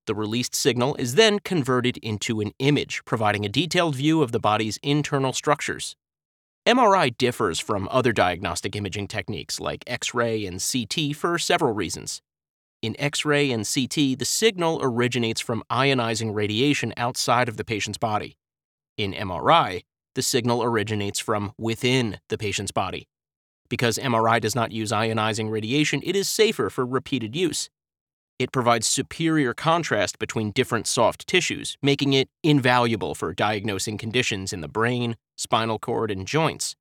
The released signal is then converted into an image, providing a detailed view of the body's internal structures. MRI differs from other diagnostic imaging techniques like X-ray and CT for several reasons. In X-ray and CT, the signal originates from ionizing radiation outside of the patient's body. In MRI, the signal originates from within the patient's body. Because MRI does not use ionizing radiation, it is safer for repeated use. It provides superior contrast between different soft tissues, making it invaluable for diagnosing conditions in the brain, spinal cord, and joints.